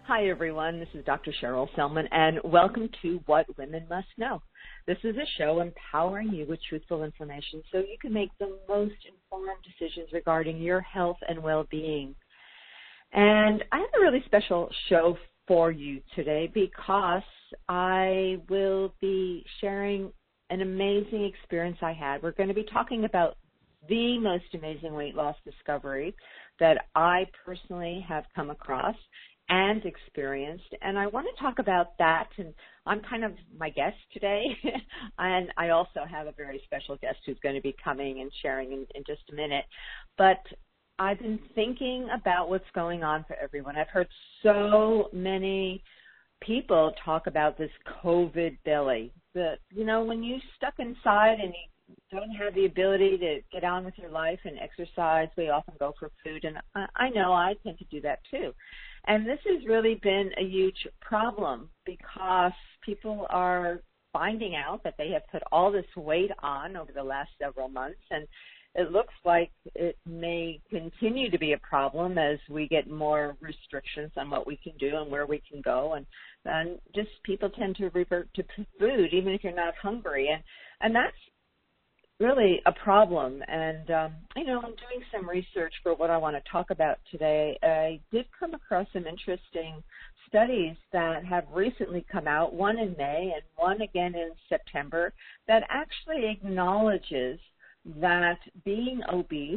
Hi, everyone. This is Dr. Cheryl Selman, and welcome to What Women Must Know. This is a show empowering you with truthful information so you can make the most informed decisions regarding your health and well-being. And I have a really special show for you today because I will be sharing an amazing experience I had. We're going to be talking about the most amazing weight loss discovery that I personally have come across and experienced, and I want to talk about that, and I'm kind of my guest today, and I also have a very special guest who's going to be coming and sharing in just a minute, but I've been thinking about what's going on for everyone. I've heard so many people talk about this COVID belly, when you're stuck inside and you don't have the ability to get on with your life and exercise, we often go for food, and I know I tend to do that too. And this has really been a huge problem because people are finding out that they have put all this weight on over the last several months, and it looks like it may continue to be a problem as we get more restrictions on what we can do and where we can go, and just people tend to revert to food even if you're not hungry, and that's really a problem. And, I'm doing some research for what I want to talk about today. I did come across some interesting studies that have recently come out, one in May and one again in September, that actually acknowledges that being obese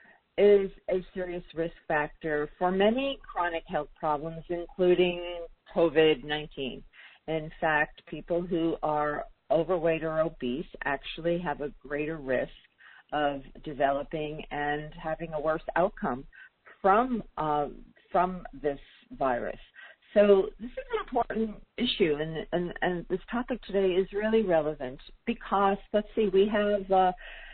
is a serious risk factor for many chronic health problems, including COVID-19. In fact, people who are overweight or obese actually have a greater risk of developing and having a worse outcome from this virus. So this is an important issue, and this topic today is really relevant because, let's see, we have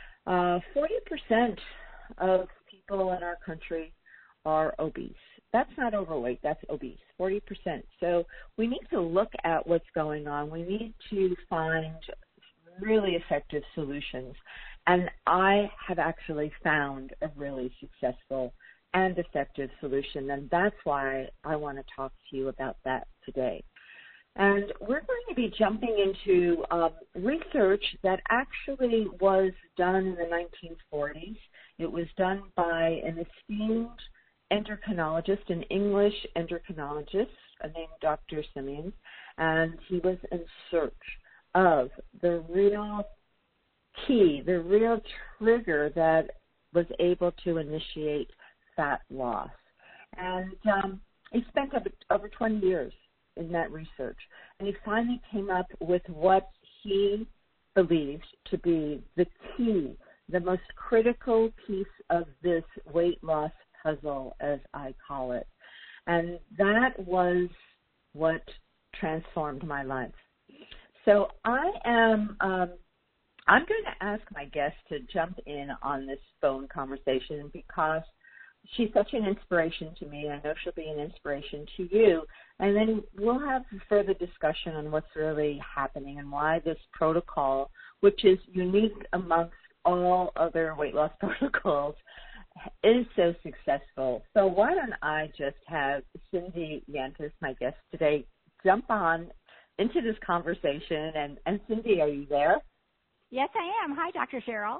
40% of people in our country are obese. That's not overweight, that's obese, 40%. So we need to look at what's going on. We need to find really effective solutions. And I have actually found a really successful and effective solution, and that's why I want to talk to you about that today. And we're going to be jumping into research that actually was done in the 1940s. It was done by an esteemed endocrinologist, an English endocrinologist named Dr. Simmons, and he was in search of the real key, the real trigger that was able to initiate fat loss. And he spent over 20 years in that research, and he finally came up with what he believes to be the key, the most critical piece of this weight loss puzzle, as I call it. And that was what transformed my life. So I'm going to ask my guest to jump in on this phone conversation because she's such an inspiration to me. I know she'll be an inspiration to you. And then we'll have further discussion on what's really happening and why this protocol, which is unique amongst all other weight loss protocols, is so successful. So why don't I just have Cindy Yantis, my guest today, jump on into this conversation. And Cindy, are you there? Yes, I am. Hi, Dr. Cheryl.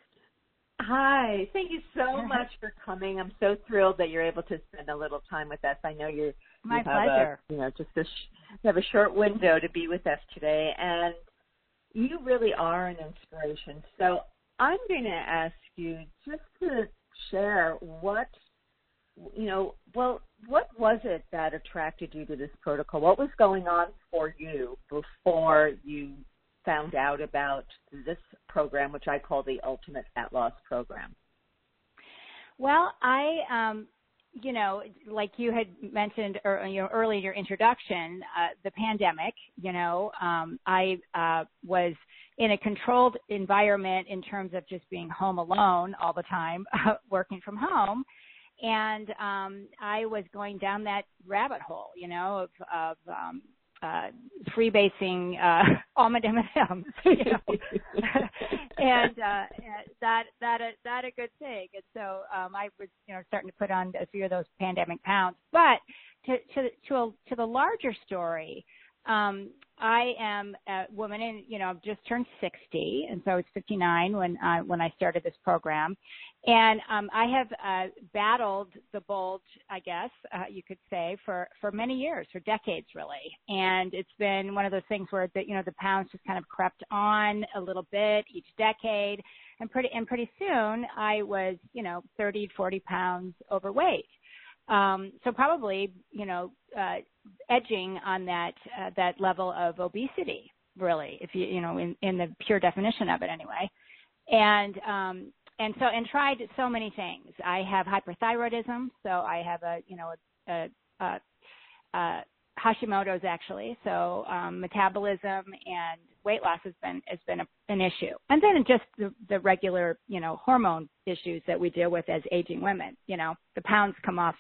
Hi. Thank you so much for coming. I'm so thrilled that you're able to spend a little time with us. I know My pleasure. You have a short window to be with us today, and you really are an inspiration. So I'm going to ask you just to share what was it that attracted you to this protocol? What was going on for you before you found out about this program, which I call the Ultimate Fat Loss Program? Well, I, like you had mentioned early in your introduction, the pandemic, I was in a controlled environment in terms of just being home alone all the time, working from home. And I was going down that rabbit hole, of freebasing almond M&Ms, and that a good thing. And so I was, starting to put on a few of those pandemic pounds. But to the larger story, I am a woman, and I've just turned 60, and so I was 59 when I started this program, and I have battled the bulge, I guess you could say, for many years, for decades really, and it's been one of those things where the pounds just kind of crept on a little bit each decade, and pretty soon I was 30, 40 pounds overweight. So probably, edging on that level of obesity, really, if in the pure definition of it anyway. And tried so many things. I have hyperthyroidism, so I have Hashimoto's actually. So metabolism and weight loss has been an issue. And then just the regular, hormone issues that we deal with as aging women. The pounds come off,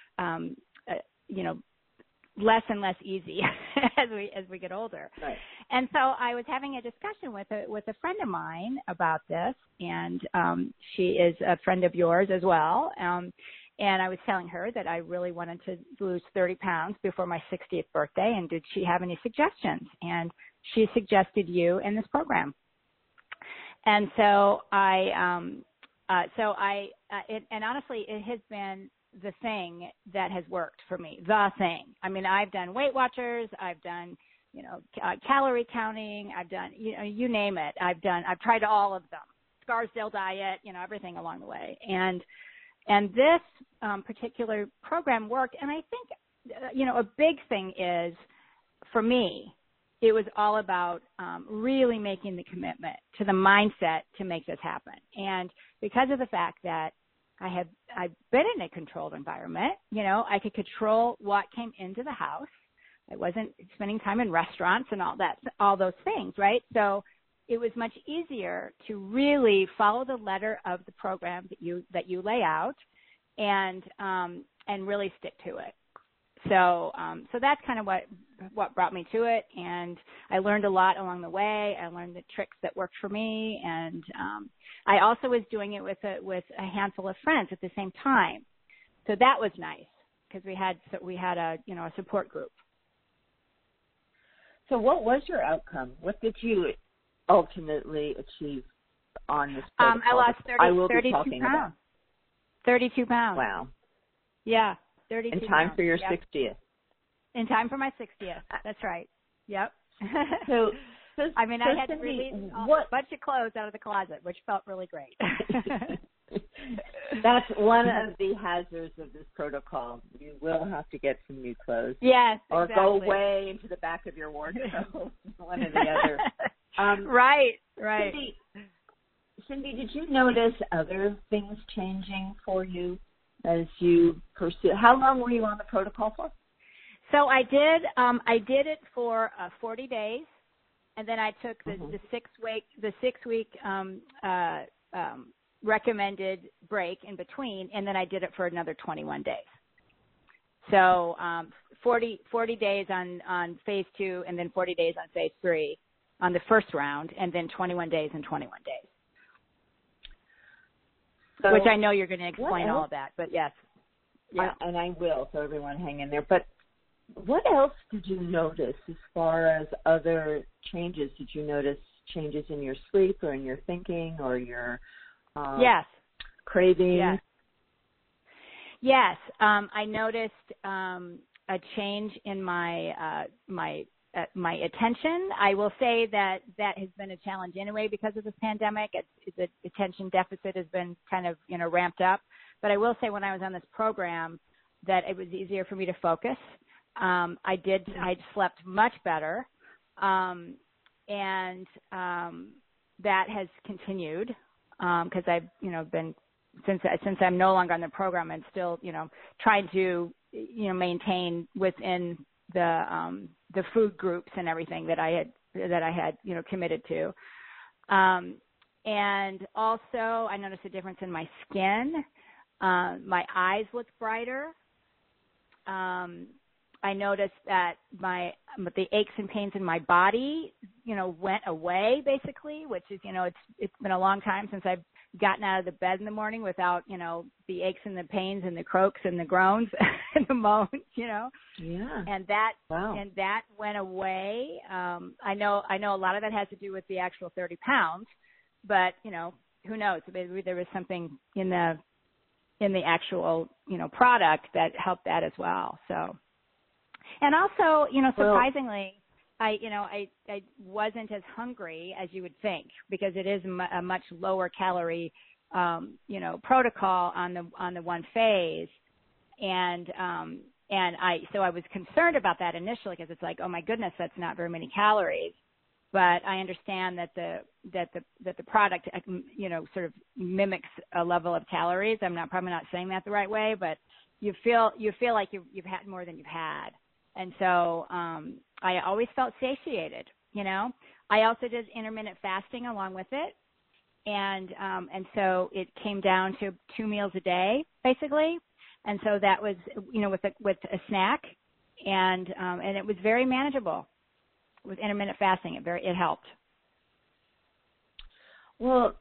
less and less easy as we get older. Right. And so I was having a discussion with a friend of mine about this, and she is a friend of yours as well. And I was telling her that I really wanted to lose 30 pounds before my 60th birthday, and did she have any suggestions? And she suggested you in this program. And so and honestly, it has been the thing that has worked for me, the thing. I mean, I've done Weight Watchers, I've done, calorie counting, I've done, you name it. I've tried all of them, Scarsdale diet, everything along the way. And this particular program worked. And I think, a big thing is, for me, it was all about really making the commitment to the mindset to make this happen. And because of the fact that I've been in a controlled environment, I could control what came into the house. I wasn't spending time in restaurants and all those things, right? So it was much easier to really follow the letter of the program that you lay out, and really stick to it. So that's kind of what brought me to it, and I learned a lot along the way. I learned the tricks that worked for me, and I also was doing it with a handful of friends at the same time. So that was nice because we had a support group. So what was your outcome? What did you ultimately achieve on this protocol? I lost 32 pounds. 32 pounds. Wow. Yeah, 32 pounds. In time for your Yep. 60th. In time for my 60th. That's right. Yep. So I mean, I had to Cindy, release a bunch of clothes out of the closet, which felt really great. That's one of the hazards of this protocol. You will have to get some new clothes. Yes, or exactly. go way into the back of your wardrobe, one or the other. Right. Cindy, did you notice other things changing for you as you pursue? How long were you on the protocol for? So I did it for 40 days, and then I took the 6 week recommended break in between, and then I did it for another 21 days. So 40 days on phase 2, and then 40 days on phase 3 on the first round, and then 21 days and 21 days. So, which I know you're going to explain all of that, but yes. Yeah. And I will, so everyone hang in there. But what else did you notice as far as other changes? Did you notice changes in your sleep or in your thinking or your yes. cravings? Yes. I noticed a change in my my attention. I will say that has been a challenge anyway because of this pandemic. The attention deficit has been kind of ramped up. But I will say when I was on this program that it was easier for me to focus. I slept much better, and that has continued because I've been since I'm no longer on the program. I'm still trying to maintain within the food groups and everything that I had committed to, and also I noticed a difference in my skin. My eyes looked brighter. I noticed that the aches and pains in my body, went away basically, which is, it's been a long time since I've gotten out of the bed in the morning without, the aches and the pains and the croaks and the groans and the moans, Yeah. And that Wow. and that went away. I know a lot of that has to do with the actual 30 pounds, but who knows? Maybe there was something in the actual product that helped that as well. So. And also, surprisingly, I wasn't as hungry as you would think, because it is a much lower calorie, protocol on the one phase. And I was concerned about that initially, because it's like, oh my goodness, that's not very many calories. But I understand that the product, sort of mimics a level of calories. I'm probably not saying that the right way, but you feel like you've had more than you've had. And so I always felt satiated, I also did intermittent fasting along with it. And so it came down to 2 meals a day, basically. And so that was, with a snack. And it was very manageable with intermittent fasting. It helped. Well,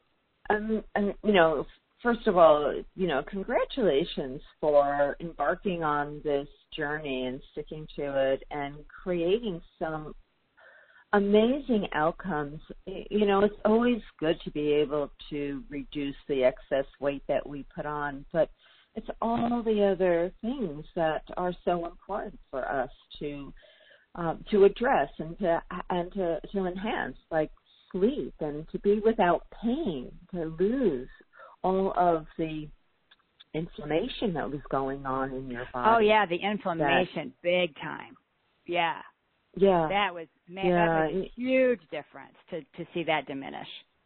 first of all, congratulations for embarking on this journey and sticking to it and creating some amazing outcomes. It's always good to be able to reduce the excess weight that we put on, but it's all the other things that are so important for us to address and to enhance, like sleep and to be without pain, to lose all of the inflammation that was going on in your body. Oh yeah, the inflammation, big time. Yeah. Yeah. That was a huge difference to see that diminish.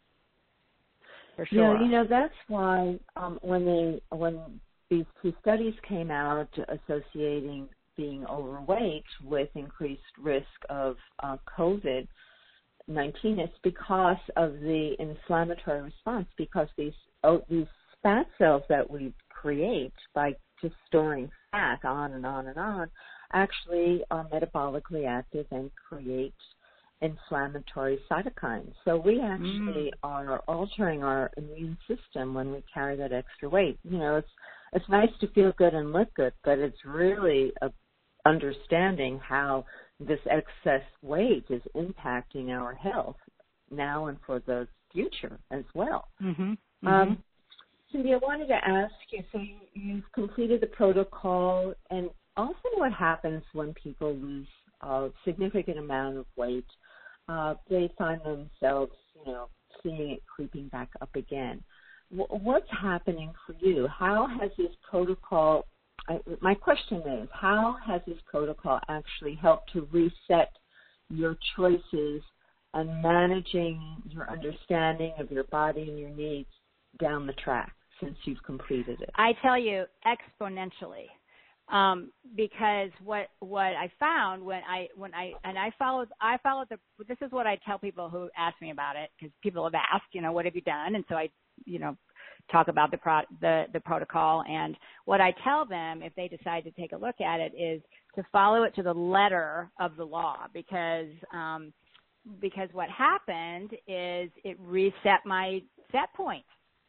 For sure. Yeah, that's why when these two studies came out associating being overweight with increased risk of COVID-19, it's because of the inflammatory response, because these fat cells that we create by just storing fat on and on and on actually are metabolically active and create inflammatory cytokines. So we actually are altering our immune system when we carry that extra weight. It's nice to feel good and look good, but it's really understanding how this excess weight is impacting our health now and for the future as well. Mm-hmm. Mm-hmm. Cindy, I wanted to ask you, so you've completed the protocol, and often what happens when people lose a significant amount of weight, they find themselves, seeing it creeping back up again. What's happening for you? How has this protocol, my question is, how has this protocol actually helped to reset your choices and managing your understanding of your body and your needs down the track since you've completed it? I tell you, exponentially. Because what I found when I followed this is what I tell people who ask me about it, because people have asked, what have you done? And so I, talk about the protocol, and what I tell them if they decide to take a look at it is to follow it to the letter of the law, because what happened is it reset my set point.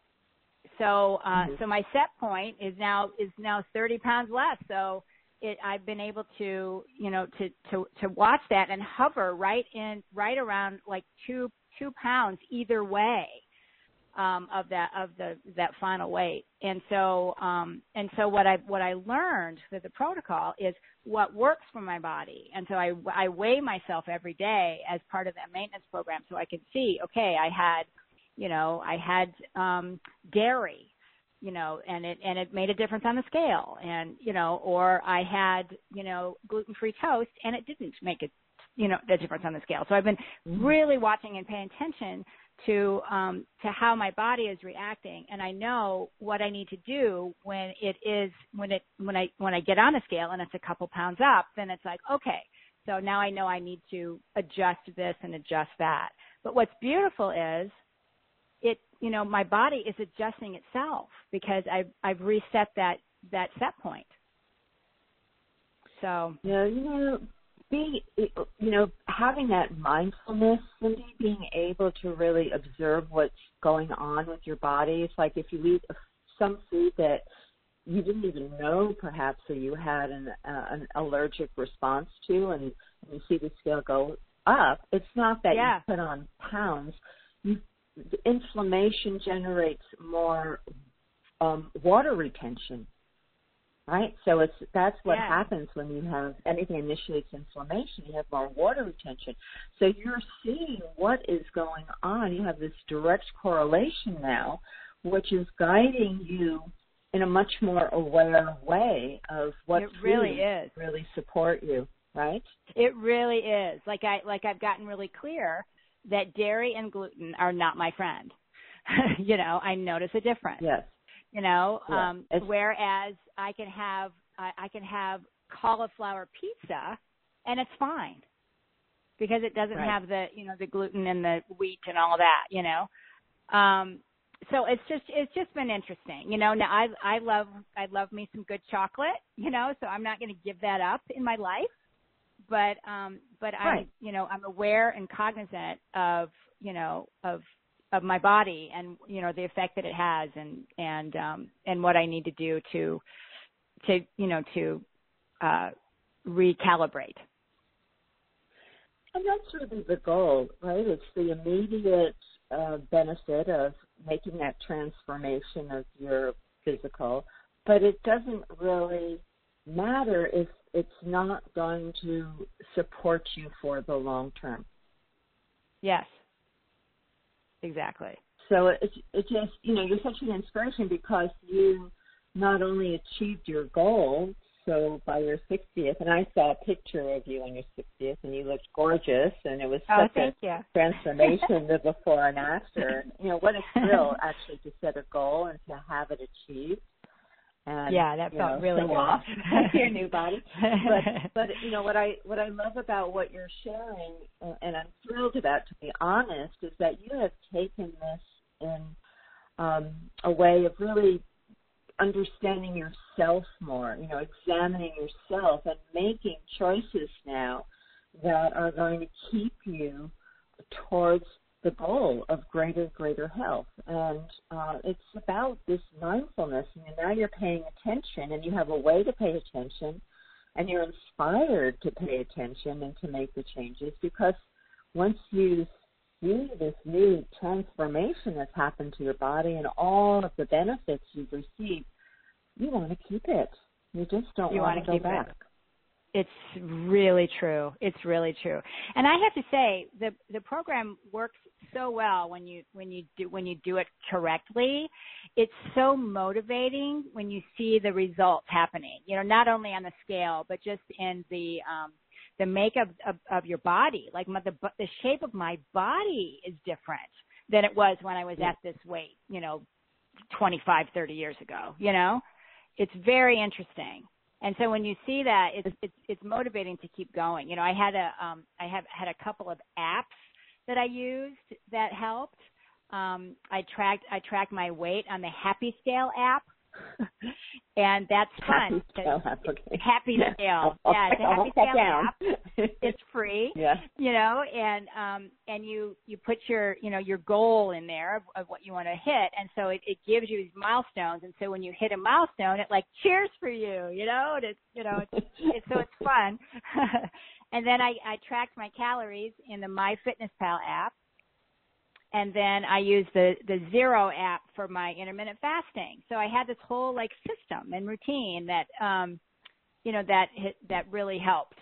So so my set point is now 30 pounds less. So I've been able to to watch that and hover right around like two pounds either way of that final weight. And so what I learned with the protocol is what works for my body. And so I weigh myself every day as part of that maintenance program, so I can see, okay, I had dairy, and it made a difference on the scale, and, or I had, gluten-free toast and it didn't make the difference on the scale. So I've been really watching and paying attention to how my body is reacting. And I know what I need to do when I get on the scale and it's a couple pounds up, then it's like, okay, so now I know I need to adjust this and adjust that. But what's beautiful is, my body is adjusting itself because I've reset that set point. So having that mindfulness, Cindy, being able to really observe what's going on with your body. It's like if you eat some food that you didn't even know perhaps that you had an allergic response to, and you see the scale go up, it's not that you put on pounds. The inflammation generates more water retention, right? So that's what happens when you have anything initiates inflammation. You have more water retention. So you're seeing what is going on. You have this direct correlation now, which is guiding you in a much more aware way of what really support you, right? It really is. Like I've gotten really clear that dairy and gluten are not my friend. I notice a difference. Yes. Whereas I can have cauliflower pizza and it's fine because it doesn't have the gluten and the wheat and all of that, So it's just been interesting. Now I love me some good chocolate, so I'm not going to give that up in my life. But I'm aware and cognizant of my body and the effect that it has and what I need to do to recalibrate. And that's really the goal, right? It's the immediate benefit of making that transformation of your physical, but it doesn't really matter if it's not going to support you for the long term. Yes, exactly. So it just, you're such an inspiration because you not only achieved your goal, so by your 60th, and I saw a picture of you on your 60th, and you looked gorgeous, and it was such a transformation, the before and after. And, what a thrill actually to set a goal and to have it achieved. And, that felt really good. Your new body. But what I love about what you're sharing, and I'm thrilled about, to be honest, is that you have taken this in a way of really understanding yourself more, examining yourself and making choices now that are going to keep you towards the goal of greater health. And it's about this mindfulness. Now you're paying attention, and you have a way to pay attention, and you're inspired to pay attention and to make the changes, because once you see this new transformation that's happened to your body and all of the benefits you've received, you want to keep it. You just don't want to go back. It's really true. It's really true. And I have to say, the program works so well when you do it correctly. It's so motivating when you see the results happening. Not only on the scale, but just in the makeup of your body. Like the shape of my body is different than it was when I was at this weight, 25, 30 years ago. It's very interesting. And so when you see that, it's motivating to keep going. I had a couple of apps that I used that helped. I tracked my weight on the Happy Scale app, and that's fun. Happy Scale app, okay. Happy Scale, yeah, it's a Happy Scale app. It's free, and you put your goal in there of what you want to hit, and so it gives you these milestones, and so when you hit a milestone, it like cheers for you, and it's fun. And then I tracked my calories in the MyFitnessPal app. And then I used the Zero app for my intermittent fasting. So I had this whole system and routine that, that really helped,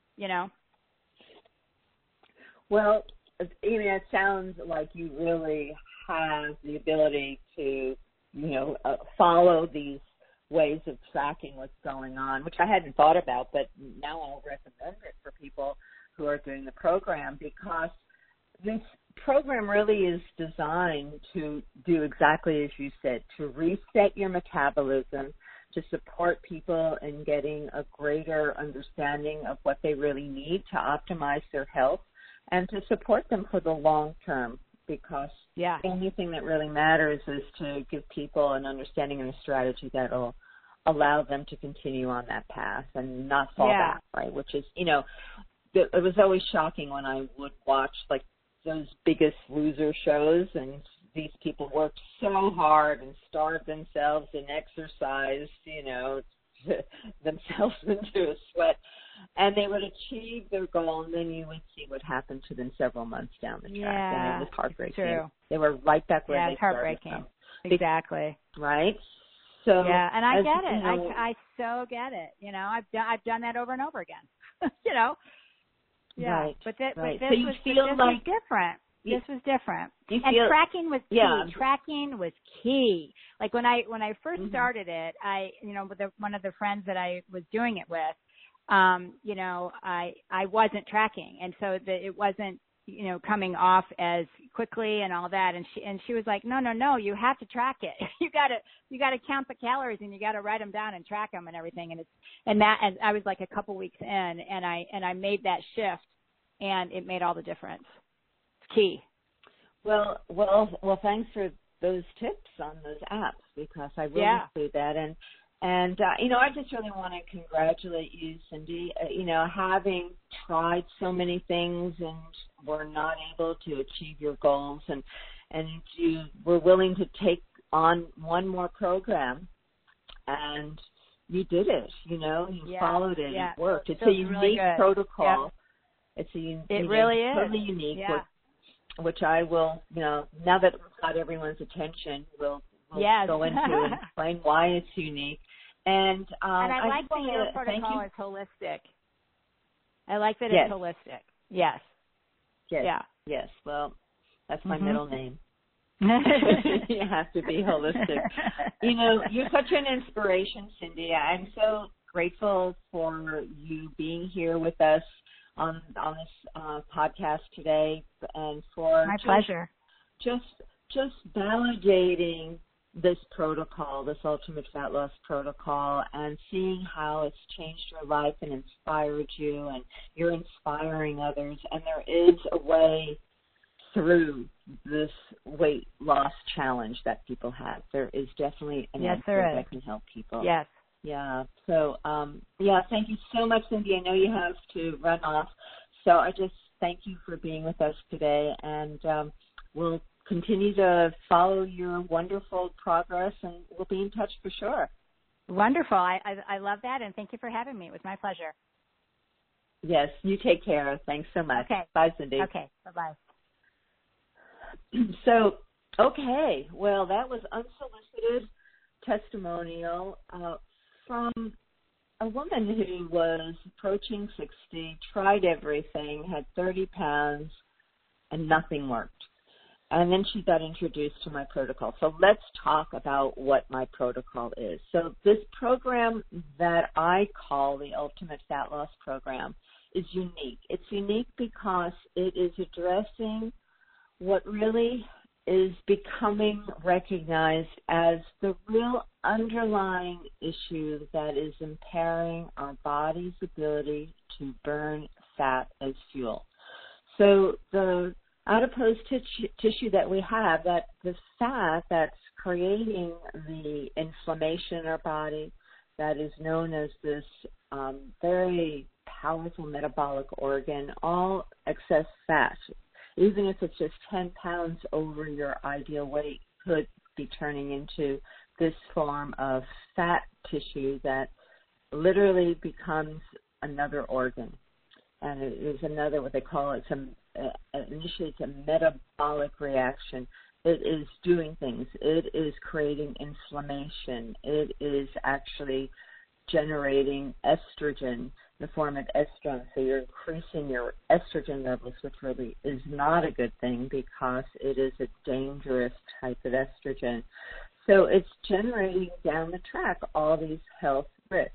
Well, it sounds like you really have the ability to, follow these ways of tracking what's going on, which I hadn't thought about, but now I'll recommend it for people who are doing the program, because this program really is designed to do exactly as you said, to reset your metabolism, to support people in getting a greater understanding of what they really need to optimize their health, and to support them for the long term, because the only thing that really matters is to give people an understanding and a strategy that'll allow them to continue on that path and not fall back, right? Which is, it was always shocking when I would watch like those Biggest Loser shows, and these people worked so hard and starved themselves and exercised, themselves into a sweat, and they would achieve their goal, and then you would see what happened to them several months down the track, and it was heartbreaking. True. They were right back where they started. It's heartbreaking. Exactly. Right. So and I get it. I so get it. I've done that over and over again. Yeah. Right. But this so was different. This was different. And tracking was key. Yeah. Tracking was key. Like when I first started it, with one of the friends that I was doing it with, I wasn't tracking, and so it wasn't coming off as quickly and all that. And she was like, no, you have to track it. you gotta count the calories, and you gotta write them down and track them and everything. And I was like a couple weeks in, and I made that shift, and it made all the difference. It's key. Well, thanks for those tips on those apps, because I really see that. And I just really want to congratulate you, Cindy, having tried so many things and were not able to achieve your goals, and you were willing to take on one more program, and you did it, you followed it, it worked. It's a unique protocol. It really is. Totally unique, which I will, now that we've got everyone's attention, we'll go into and explain why it's unique. And I like that your protocol is holistic. I like that it's holistic. Yes. Yes. Yeah. Yes. Well, that's my middle name. You have to be holistic. You're such an inspiration, Cindy. I'm so grateful for you being here with us on this podcast today, and for my pleasure. Just validating this protocol, this Ultimate Fat Loss Protocol, and seeing how it's changed your life and inspired you, and you're inspiring others. And there is a way through this weight loss challenge that people have. There is definitely an answer that can help people. Yes. Yeah. So, thank you so much, Cindy. I know you have to run off. So I just thank you for being with us today, and we'll continue to follow your wonderful progress, and we'll be in touch for sure. Wonderful. I love that, and thank you for having me. It was my pleasure. Yes, you take care. Thanks so much. Okay. Bye, Cindy. Okay, bye-bye. So, okay, well, that was unsolicited testimonial from a woman who was approaching 60, tried everything, had 30 pounds, and nothing worked. And then she got introduced to my protocol. So let's talk about what my protocol is. So this program that I call the Ultimate Fat Loss Program is unique. It's unique because it is addressing what really is becoming recognized as the real underlying issue that is impairing our body's ability to burn fat as fuel. So the adipose tissue that we have, that the fat that's creating the inflammation in our body, that is known as this very powerful metabolic organ, all excess fat, even if it's just 10 pounds over your ideal weight, could be turning into this form of fat tissue that literally becomes another organ. And it is another, what they call it, initially it's a metabolic reaction. It is doing things. It is creating inflammation. It is actually generating estrogen, the form of estrone. So you're increasing your estrogen levels, which really is not a good thing because it is a dangerous type of estrogen. So it's generating down the track all these health risks.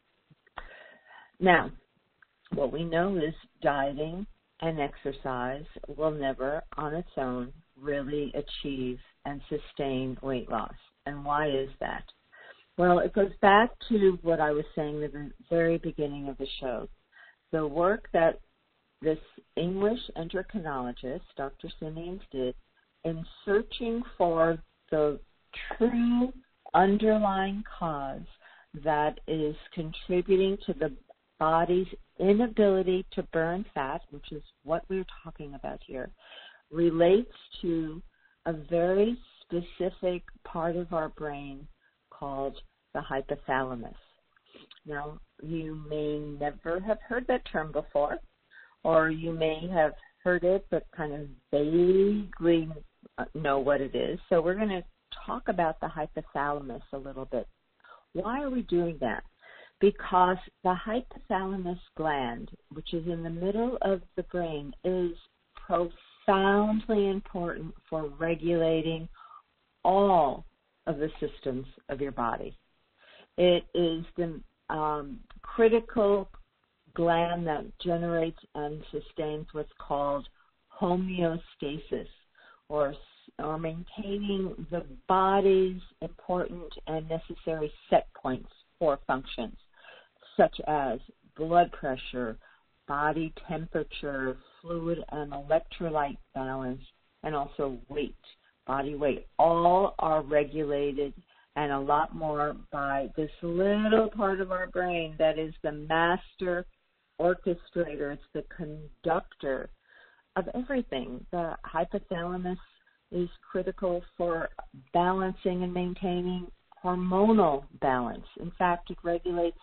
Now, what we know is dieting and exercise will never on its own really achieve and sustain weight loss. And why is that? Well, it goes back to what I was saying at the very beginning of the show. The work that this English endocrinologist, Dr. Simeons, did in searching for the true underlying cause that is contributing to the body's inability to burn fat, which is what we're talking about here, relates to a very specific part of our brain called the hypothalamus. Now, you may never have heard that term before, or you may have heard it but kind of vaguely know what it is. So we're going to talk about the hypothalamus a little bit. Why are we doing that? Because the hypothalamus gland, which is in the middle of the brain, is profoundly important for regulating all of the systems of your body. It is the critical gland that generates and sustains what's called homeostasis, or maintaining the body's important and necessary set points for functions, such as blood pressure, body temperature, fluid and electrolyte balance, and also weight, body weight. All are regulated, and a lot more, by this little part of our brain that is the master orchestrator. It's the conductor of everything. The hypothalamus is critical for balancing and maintaining hormonal balance. In fact, it regulates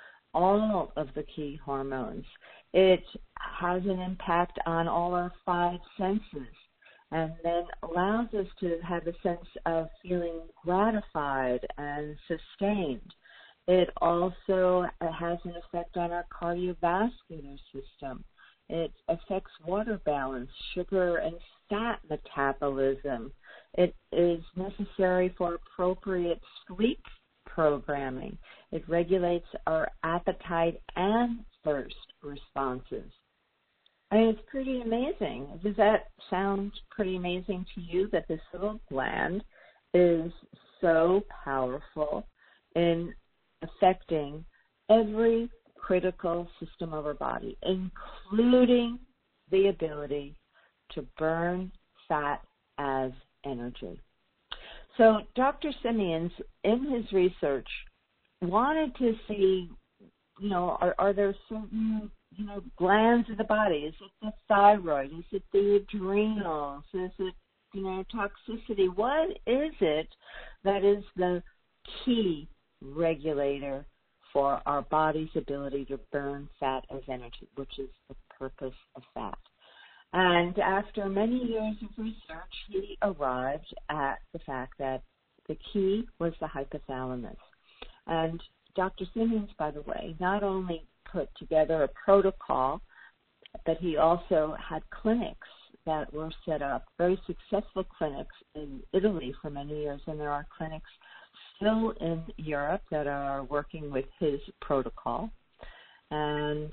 all of the key hormones. It has an impact on all our five senses, and then allows us to have a sense of feeling gratified and sustained. It also has an effect on our cardiovascular system. It affects water balance, sugar and fat metabolism. It is necessary for appropriate sleep programming. It regulates our appetite and thirst responses. I mean, it's pretty amazing. Does that sound pretty amazing to you, that this little gland is so powerful in affecting every critical system of our body, including the ability to burn fat as energy? So Dr. Simeons, in his research, wanted to see, are there certain, glands of the body? Is it the thyroid? Is it the adrenals? Is it, toxicity? What is it that is the key regulator for our body's ability to burn fat as energy, which is the purpose of fat? And after many years of research, he arrived at the fact that the key was the hypothalamus. And Dr. Simeons, by the way, not only put together a protocol, but he also had clinics that were set up, very successful clinics in Italy for many years, and there are clinics still in Europe that are working with his protocol. And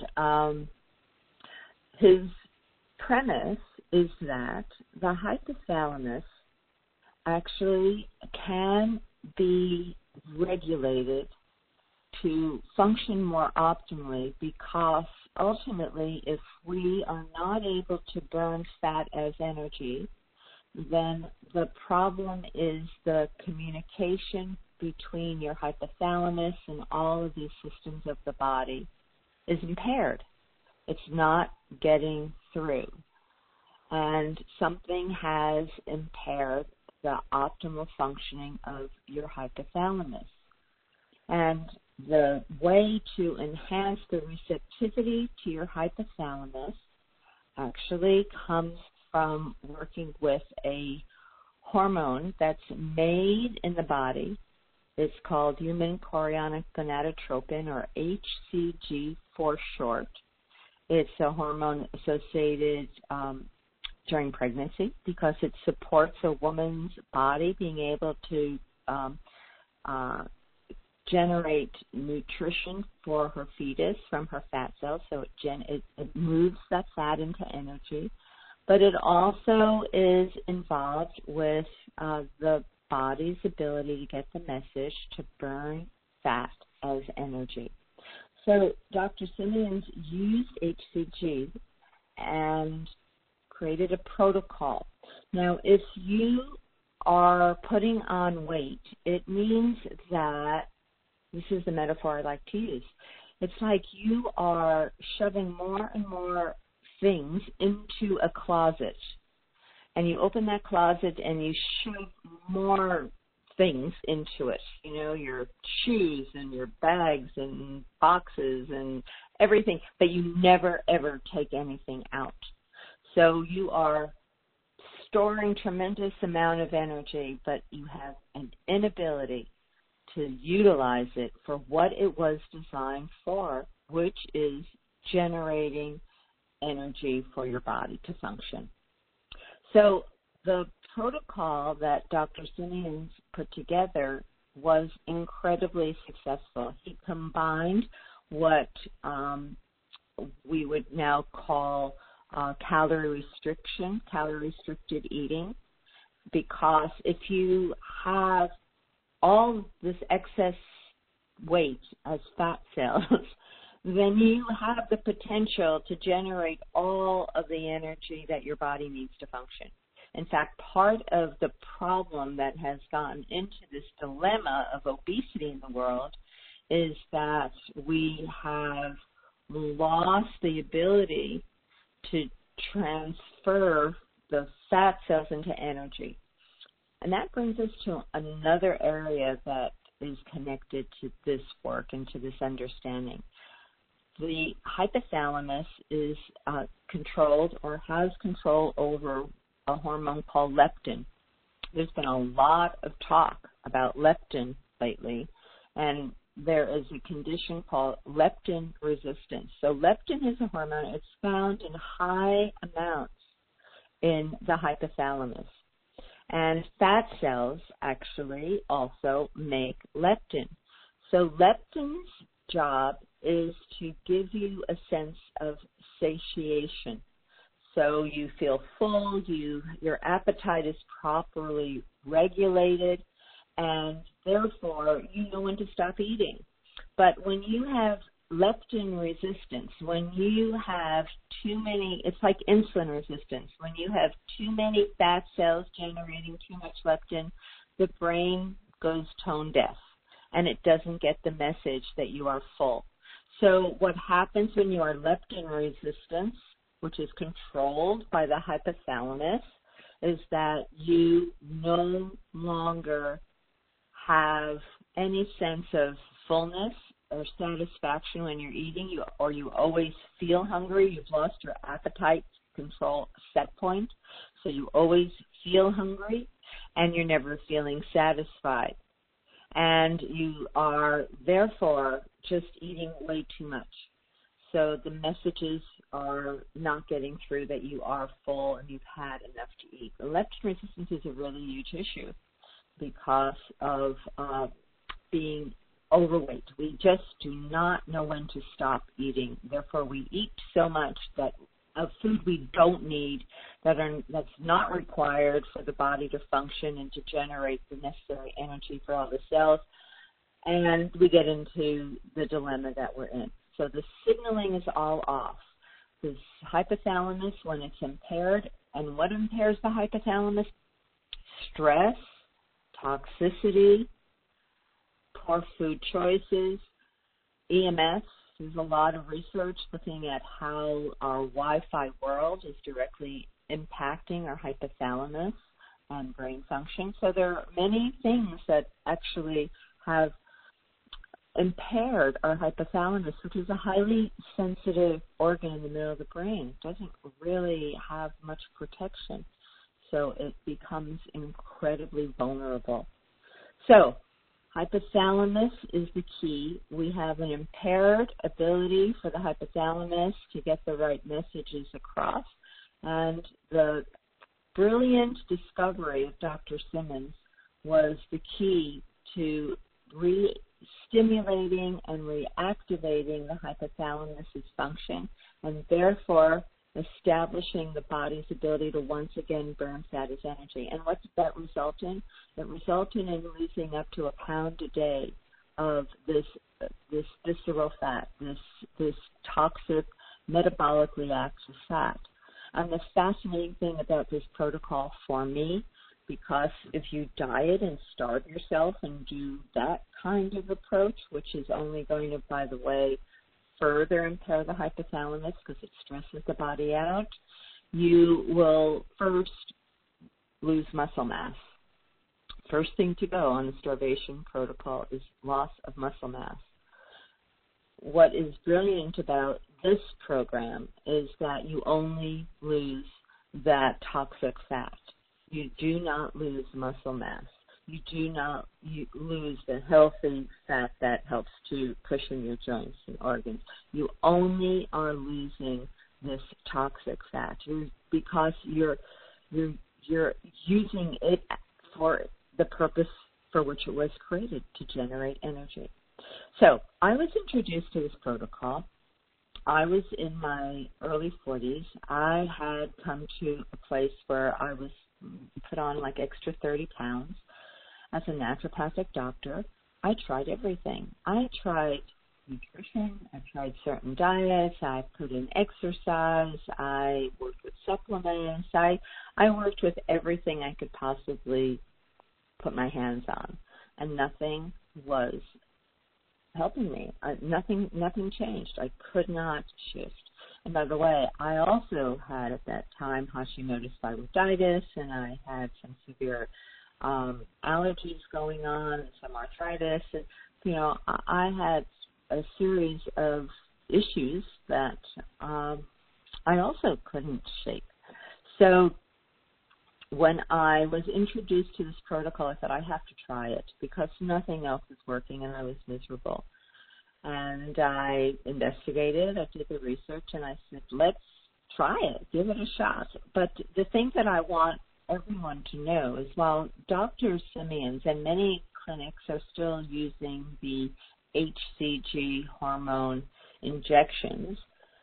his premise is that the hypothalamus actually can be regulated to function more optimally, because ultimately, if we are not able to burn fat as energy, then the problem is the communication between your hypothalamus and all of these systems of the body is impaired. It's not getting through. And something has impaired the optimal functioning of your hypothalamus. And the way to enhance the receptivity to your hypothalamus actually comes from working with a hormone that's made in the body. It's called human chorionic gonadotropin, or HCG for short. It's a hormone associated during pregnancy because it supports a woman's body being able to generate nutrition for her fetus from her fat cells, so it moves that fat into energy. But it also is involved with the body's ability to get the message to burn fat as energy. So Dr. Simeons used HCG and created a protocol. Now, if you are putting on weight, it means that This is the metaphor I like to use. It's like you are shoving more and more things into a closet. And you open that closet and you shove more things into it. You know, your shoes and your bags and boxes and everything. But you never, ever take anything out. So you are storing tremendous amount of energy, but you have an inability to utilize it for what it was designed for, which is generating energy for your body to function. So the protocol that Dr. Simmons put together was incredibly successful. He combined what we would now call calorie restricted eating, because if you have all this excess weight as fat cells, then you have the potential to generate all of the energy that your body needs to function. In fact, part of the problem that has gotten into this dilemma of obesity in the world is that we have lost the ability to transfer the fat cells into energy. And that brings us to another area that is connected to this work and to this understanding. The hypothalamus is controlled or has control over a hormone called leptin. There's been a lot of talk about leptin lately, and there is a condition called leptin resistance. So leptin is a hormone. It's found in high amounts in the hypothalamus. And fat cells actually also make leptin. So leptin's job is to give you a sense of satiation. So you feel full, your appetite is properly regulated, and therefore you know when to stop eating. But when you have leptin resistance, when you have too many, it's like insulin resistance. When you have too many fat cells generating too much leptin, the brain goes tone deaf, and it doesn't get the message that you are full. So what happens when you are leptin resistant, which is controlled by the hypothalamus, is that you no longer have any sense of fullness or satisfaction when you're eating, you always feel hungry. You've lost your appetite control set point, so you always feel hungry, and you're never feeling satisfied. And you are, therefore, just eating way too much. So the messages are not getting through that you are full and you've had enough to eat. Leptin resistance is a really huge issue because of being overweight. We just do not know when to stop eating. Therefore, we eat so much that of food we don't need, that's not required for the body to function and to generate the necessary energy for all the cells, and we get into the dilemma that we're in. So the signaling is all off. This hypothalamus, when it's impaired, and what impairs the hypothalamus? Stress, toxicity, poor food choices, EMS. There's a lot of research looking at how our Wi-Fi world is directly impacting our hypothalamus and brain function. So there are many things that actually have impaired our hypothalamus, which is a highly sensitive organ in the middle of the brain. It doesn't really have much protection, so it becomes incredibly vulnerable. So hypothalamus is the key. We have an impaired ability for the hypothalamus to get the right messages across, and the brilliant discovery of Dr. Simmons was the key to stimulating and reactivating the hypothalamus's function, and therefore establishing the body's ability to once again burn fat as energy. And what did that result in? It resulted in losing up to 1 pound a day of this visceral fat, this toxic, metabolically active fat. And the fascinating thing about this protocol for me because if you diet and starve yourself and do that kind of approach, which is only going to, by the way, further impair the hypothalamus because it stresses the body out, you will first lose muscle mass. First thing to go on the starvation protocol is loss of muscle mass. What is brilliant about this program is that you only lose that toxic fat. You do not lose muscle mass. You do not lose the healthy fat that helps to cushion your joints and organs. You only are losing this toxic fat because you're using it for the purpose for which it was created, to generate energy. So I was introduced to this protocol. I was in my early 40s. I had come to a place where I was put on like extra 30 pounds. As a naturopathic doctor, I tried everything. I tried nutrition, I tried certain diets, I put in exercise, I worked with supplements, I worked with everything I could possibly put my hands on, and nothing was helping me. Nothing changed. I could not shift. And by the way, I also had at that time Hashimoto's thyroiditis, and I had some severe allergies going on, and some arthritis, and I had a series of issues that I also couldn't shake. So when I was introduced to this protocol, I thought, I have to try it because nothing else is working, and I was miserable. And I investigated, I did the research, and I said, let's try it, give it a shot. But the thing that I want everyone to know is while Dr. Simeons and many clinics are still using the HCG hormone injections,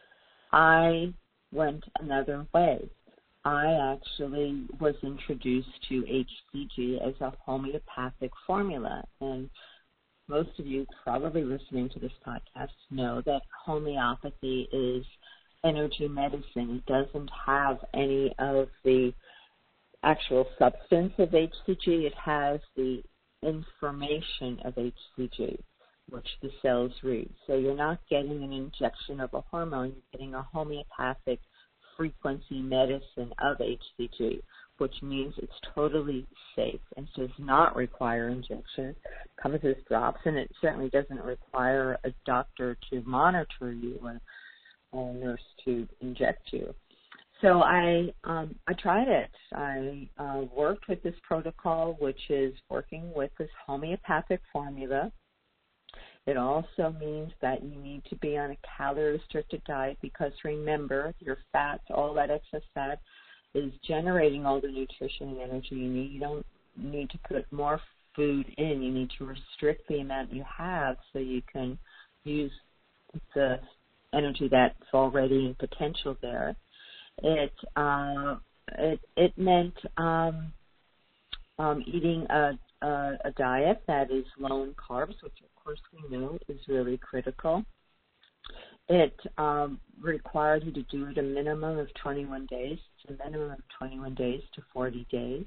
I went another way. I actually was introduced to HCG as a homeopathic formula, and most of you probably listening to this podcast know that homeopathy is energy medicine. It doesn't have any of the actual substance of HCG. It has the information of HCG, which the cells read. So you're not getting an injection of a hormone, you're getting a homeopathic frequency medicine of HCG, which means it's totally safe and does not require injection. It comes as drops, and it certainly doesn't require a doctor to monitor you or a nurse to inject you. So I tried it. I worked with this protocol, which is working with this homeopathic formula. It also means that you need to be on a calorie-restricted diet because, remember, your fat, all that excess fat, is generating all the nutrition and energy you need. You don't need to put more food in. You need to restrict the amount you have so you can use the energy that's already in potential there. It meant eating a diet that is low in carbs, which of course we know is really critical. It required you to do it a minimum of 21 days. It's a minimum of 21 days to 40 days.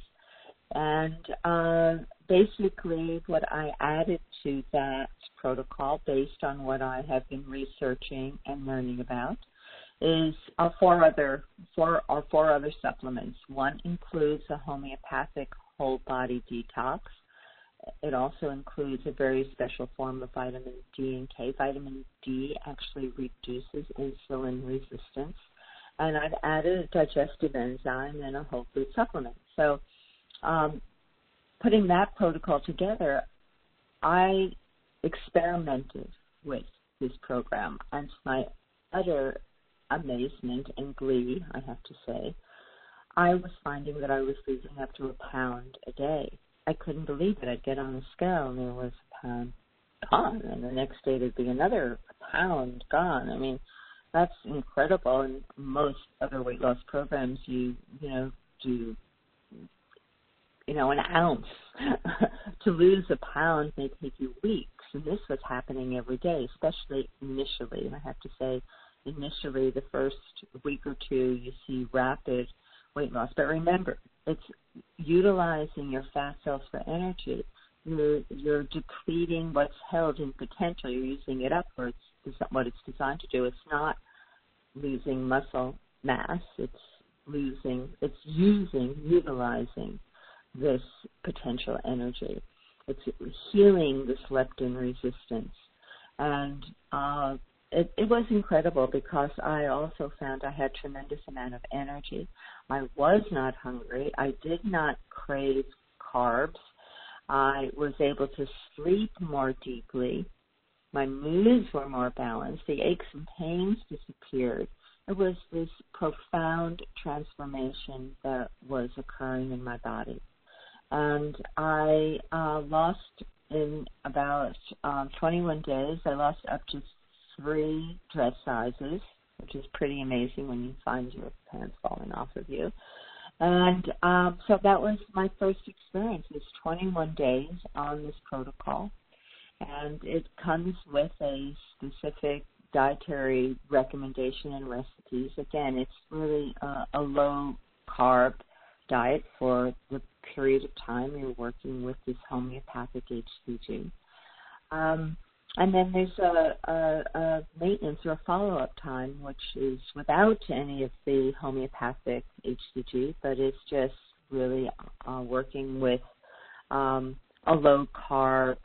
And basically what I added to that protocol based on what I have been researching and learning about is four other supplements. One includes a homeopathic whole body detox. It also includes a very special form of vitamin D and K. Vitamin D actually reduces insulin resistance. And I've added a digestive enzyme and a whole food supplement. So putting that protocol together, I experimented with this program. And to my utter amazement and glee, I have to say, I was finding that I was losing up to a pound a day. I couldn't believe it. I'd get on the scale and there was a pound gone, and the next day there'd be another pound gone. I mean, that's incredible. In most other weight loss programs, you do an ounce. To lose a pound may take you weeks, and this was happening every day, especially initially. And I have to say, initially, the first week or two, you see rapid weight loss. But remember, it's utilizing your fat cells for energy. You're depleting what's held in potential. You're using it up for what it's designed to do. It's not losing muscle mass. It's utilizing this potential energy. It's healing this leptin resistance. And it was incredible because I also found I had tremendous amount of energy. I was not hungry. I did not crave carbs. I was able to sleep more deeply. My moods were more balanced. The aches and pains disappeared. It was this profound transformation that was occurring in my body. And I lost in about 21 days, I lost up to 3 dress sizes, which is pretty amazing when you find your pants falling off of you. And so that was my first experience, is 21 days on this protocol. And it comes with a specific dietary recommendation and recipes. Again, it's really a low-carb diet for the period of time you're working with this homeopathic HCG. And then there's a maintenance or a follow-up time, which is without any of the homeopathic HCG, but it's just really working with a low-carb,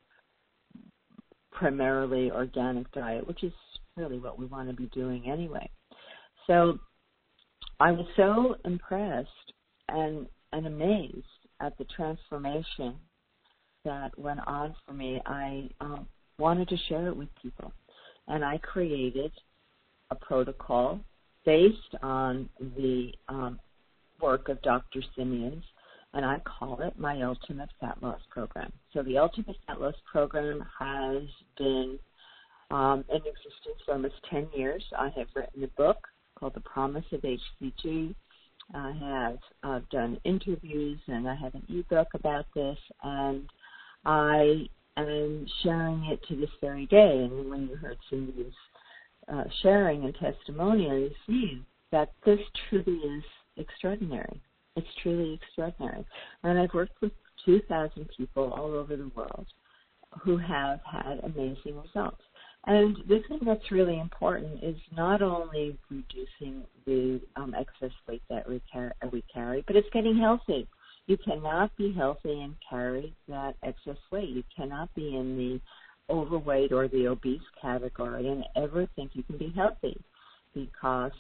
primarily organic diet, which is really what we want to be doing anyway. So I was so impressed and amazed at the transformation that went on for me. I wanted to share it with people. And I created a protocol based on the work of Dr. Simeons, and I call it my Ultimate Fat Loss Program. So the Ultimate Fat Loss Program has been in existence for almost 10 years. I have written a book called The Promise of HCG. I have done interviews, and I have an ebook about this, and I am sharing it to this very day. And when you heard Cindy's sharing and testimonial, you see that this truly is extraordinary. It's truly extraordinary. And I've worked with 2,000 people all over the world who have had amazing results. And the thing that's really important is not only reducing the excess weight that we carry, but it's getting healthy. You cannot be healthy and carry that excess weight. You cannot be in the overweight or the obese category and ever think you can be healthy, because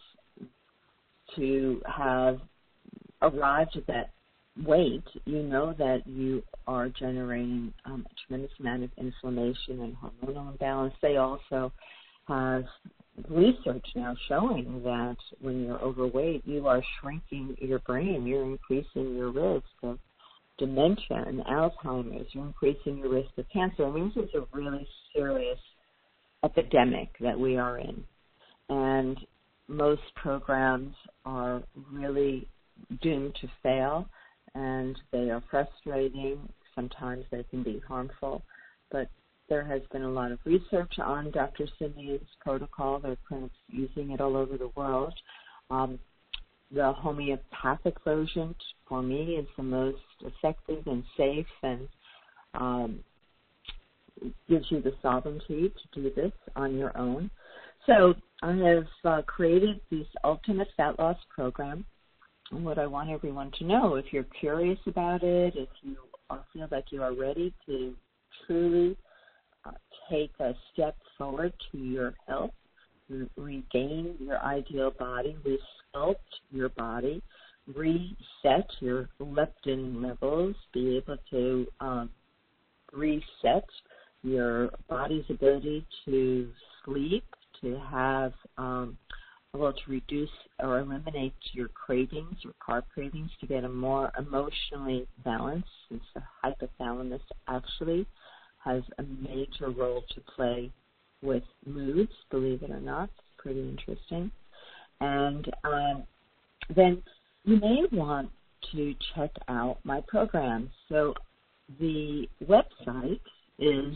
to have arrived at that weight, you know that you are generating a tremendous amount of inflammation and hormonal imbalance. They also have research now showing that when you're overweight, you are shrinking your brain. You're increasing your risk of dementia and Alzheimer's. You're increasing your risk of cancer. I mean, this is a really serious epidemic that we are in. And most programs are really doomed to fail, and they are frustrating. Sometimes they can be harmful, but there has been a lot of research on Dr. Simeon's protocol. There are clinics using it all over the world. The homeopathic version, for me, is the most effective and safe, and gives you the sovereignty to do this on your own. So I have created this Ultimate Fat Loss Program. And what I want everyone to know, if you're curious about it, if you feel like you are ready to truly take a step forward to your health, regain your ideal body, resculpt your body, reset your leptin levels, be able to reset your body's ability to sleep, to have to reduce or eliminate your cravings, your carb cravings, to get a more emotionally balanced, since the hypothalamus actually has a major role to play with moods, believe it or not. It's pretty interesting. And then you may want to check out my programs. So the website is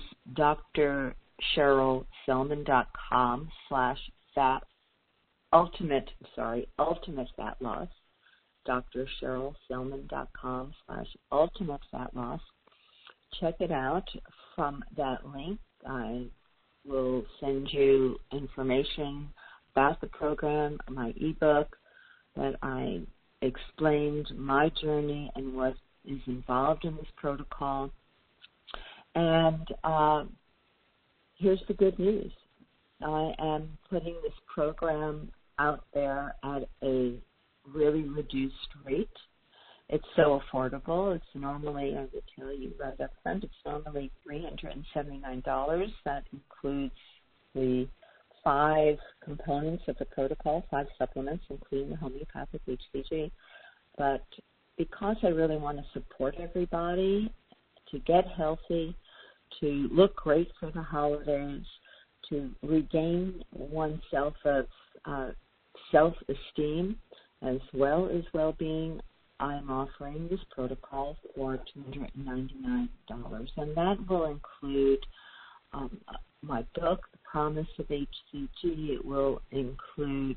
drcherylselman.com/ultimate fat loss. drcherylselman.com/ultimatefatloss. Check it out. From that link, I will send you information about the program, my ebook, that I explained my journey and what is involved in this protocol. And here's the good news. I am putting this program out there at a really reduced rate. It's so affordable. It's normally, I will tell you right up front, it's normally $379. That includes the 5 components of the protocol, 5 supplements, including the homeopathic HCG. But because I really want to support everybody to get healthy, to look great for the holidays, to regain oneself of self-esteem as well as well-being, I'm offering this protocol for $299. And that will include my book, The Promise of HCG. It will include,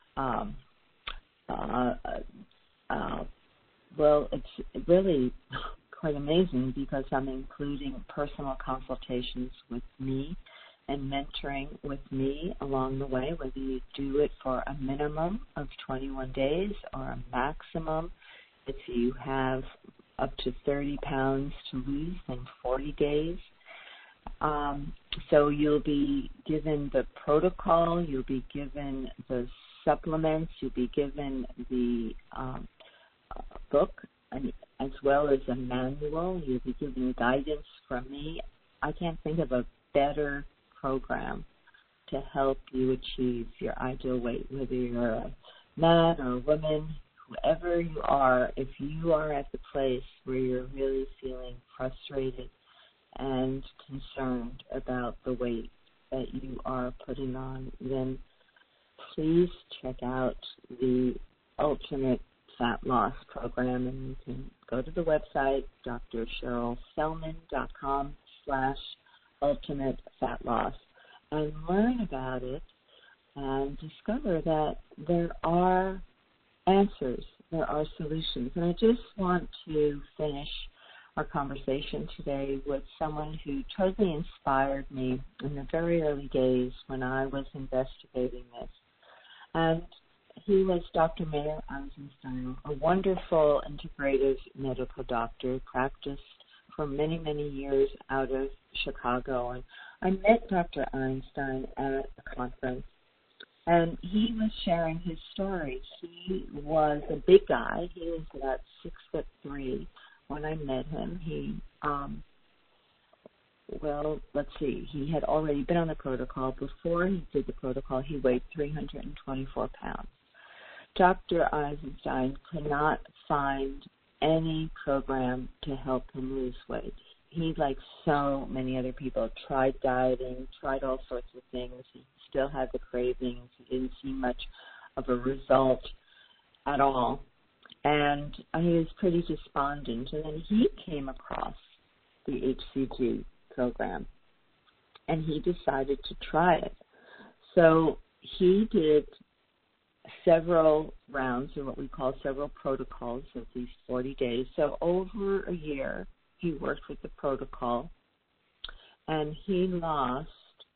well, it's really quite amazing because I'm including personal consultations with me and mentoring with me along the way, whether you do it for a minimum of 21 days or a maximum if you have up to 30 pounds to lose in 40 days. So you'll be given the protocol, you'll be given the supplements, you'll be given the book, as well as a manual. You'll be given guidance from me. I can't think of a better program to help you achieve your ideal weight, whether you're a man or a woman, whoever you are. If you are at the place where you're really feeling frustrated and concerned about the weight that you are putting on, then please check out the Ultimate Fat Loss Program, and you can go to the website, drcherylselman.com/ultimatefatloss, and learn about it and discover that there are answers, there are solutions. And I just want to finish our conversation today with someone who totally inspired me in the very early days when I was investigating this. And he was Dr. Meir Eisenstein, a wonderful integrative medical doctor, practiced for many, many years out of Chicago. And I met Dr. Einstein at a conference, and he was sharing his story. He was a big guy. He was about 6'3" when I met him. He, he had already been on the protocol. Before he did the protocol, he weighed 324 pounds. Dr. Eisenstein could not find any program to help him lose weight. He, like so many other people, tried dieting, tried all sorts of things. He still had the cravings. He didn't see much of a result at all. And he was pretty despondent. And then he came across the HCG program, and he decided to try it. So he did several rounds, or what we call several protocols of these 40 days. So over a year, he worked with the protocol, and he lost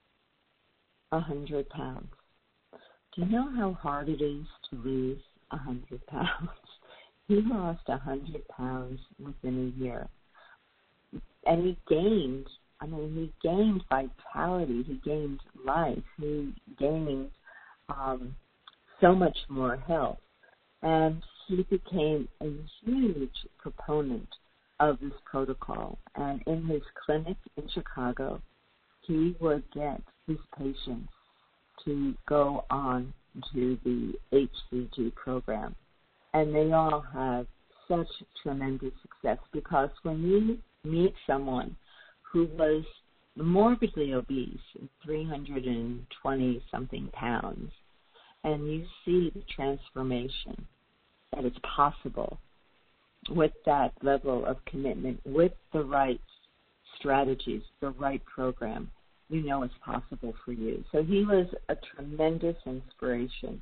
100 pounds. Do you know how hard it is to lose 100 pounds? He lost 100 pounds within a year. And he gained vitality, he gained life, he gained so much more health. And he became a huge proponent of this protocol. And in his clinic in Chicago, he would get his patients to go on to the HCG program. And they all have such tremendous success, because when you meet someone who was morbidly obese, 320-something pounds, and you see the transformation that is possible with that level of commitment, with the right strategies, the right program, you know it's possible for you. So he was a tremendous inspiration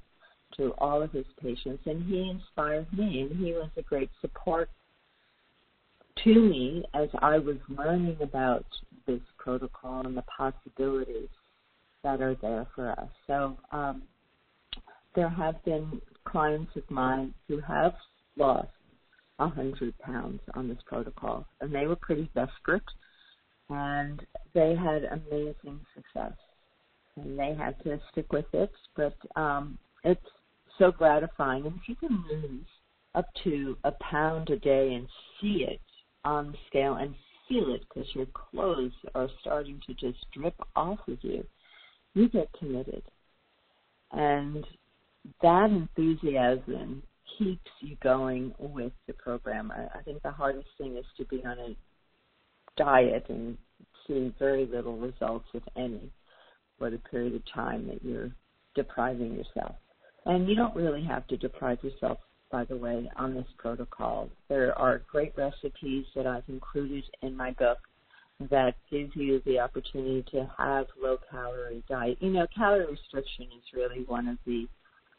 to all of his patients, and he inspired me, and he was a great support to me as I was learning about this protocol and the possibilities that are there for us. So there have been clients of mine who have lost 100 pounds on this protocol, and they were pretty desperate, and they had amazing success, and they had to stick with it, but it's so gratifying. And if you can lose up to a pound a day and see it on the scale and feel it because your clothes are starting to just drip off of you, you get committed. And that enthusiasm keeps you going with the program. I think the hardest thing is to be on a diet and see very little results, if any, for the period of time that you're depriving yourself. And you don't really have to deprive yourself, by the way, on this protocol. There are great recipes that I've included in my book that give you the opportunity to have low-calorie diet. You know, calorie restriction is really one of the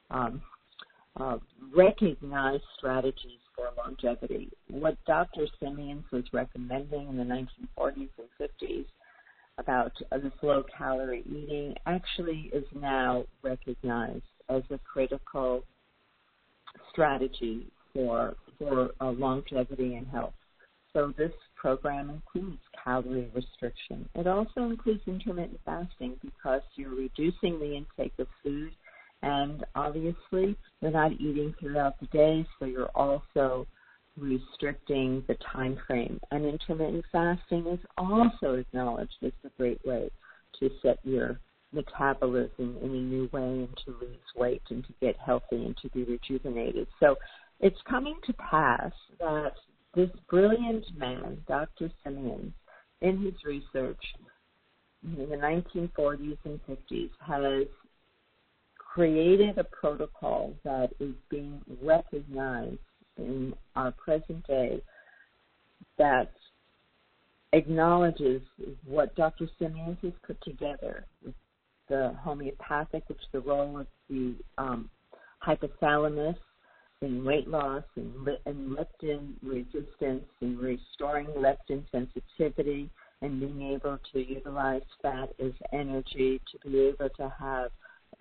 recognized strategies for longevity. What Dr. Simeons was recommending in the 1940s and 50s about this low-calorie eating actually is now recognized as a critical strategy for longevity and health. So this program includes calorie restriction. It also includes intermittent fasting because you're reducing the intake of food, and obviously you're not eating throughout the day, so you're also restricting the time frame. And intermittent fasting is also acknowledged as a great way to set your metabolism in a new way and to lose weight and to get healthy and to be rejuvenated. So it's coming to pass that this brilliant man, Dr. Simeons, in his research in the 1940s and 50s, has created a protocol that is being recognized in our present day that acknowledges what Dr. Simeons has put together with the homeopathic, which is the role of the hypothalamus in weight loss and leptin resistance and restoring leptin sensitivity and being able to utilize fat as energy to be able to have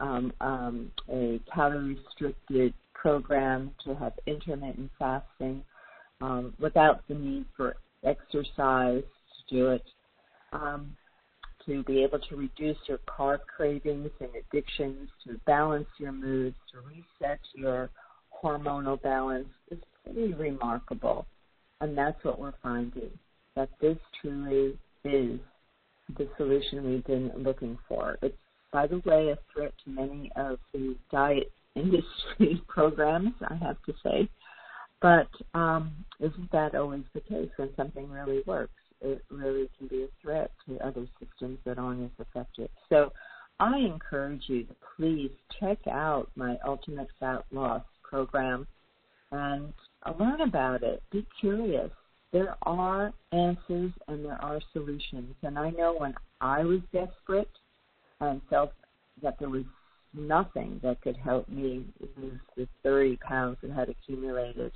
a calorie-restricted program, to have intermittent fasting without the need for exercise to do it, to be able to reduce your carb cravings and addictions, to balance your moods, to reset your hormonal balance is pretty remarkable. And that's what we're finding, that this truly is the solution we've been looking for. It's, by the way, a threat to many of the diet industry programs, I have to say. But isn't that always the case when something really works? It really can be a threat to other systems that aren't as effective. So I encourage you to please check out my Ultimate Fat Loss program and learn about it. Be curious. There are answers and there are solutions. And I know when I was desperate and felt that there was nothing that could help me lose the 30 pounds that had accumulated,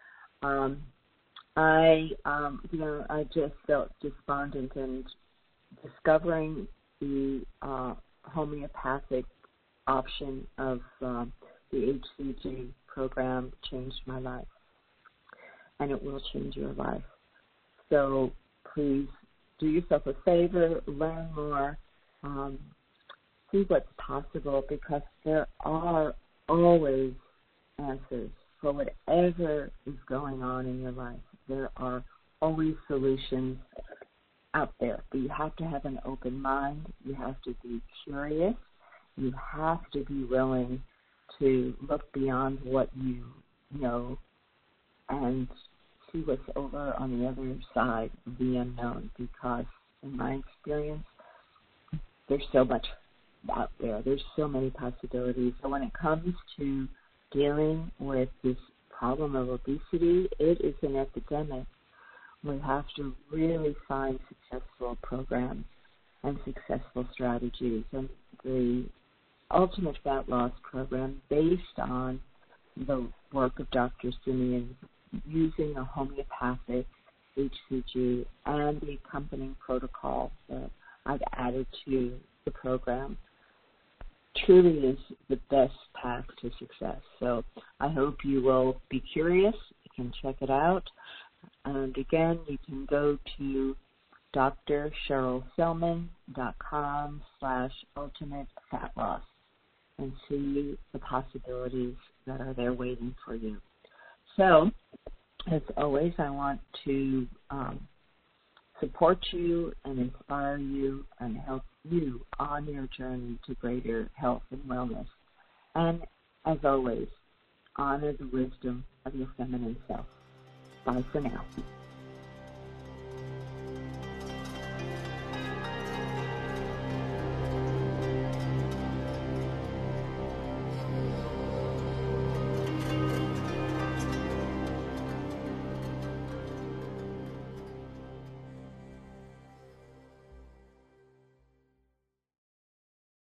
I just felt despondent, and discovering the homeopathic option of the HCG program changed my life, and it will change your life. So please do yourself a favor, learn more, see what's possible, because there are always answers for whatever is going on in your life. There are always solutions out there, but you have to have an open mind. You have to be curious. You have to be willing to look beyond what you know and see what's over on the other side of the unknown, because in my experience, there's so much out there. There's so many possibilities. So when it comes to dealing with this problem of obesity, it is an epidemic. We have to really find successful programs and successful strategies. And the Ultimate Fat Loss Program based on the work of Dr. Simeon using a homeopathic HCG and the accompanying protocol that I've added to the program truly is the best path to success. So I hope you will be curious. You can check it out. And again, you can go to drcherylselman.com/ultimate-fat-loss and see the possibilities that are there waiting for you. So, as always, I want to support you and inspire you and help you on your journey to greater health and wellness. And as always, honor the wisdom of your feminine self. Bye for now.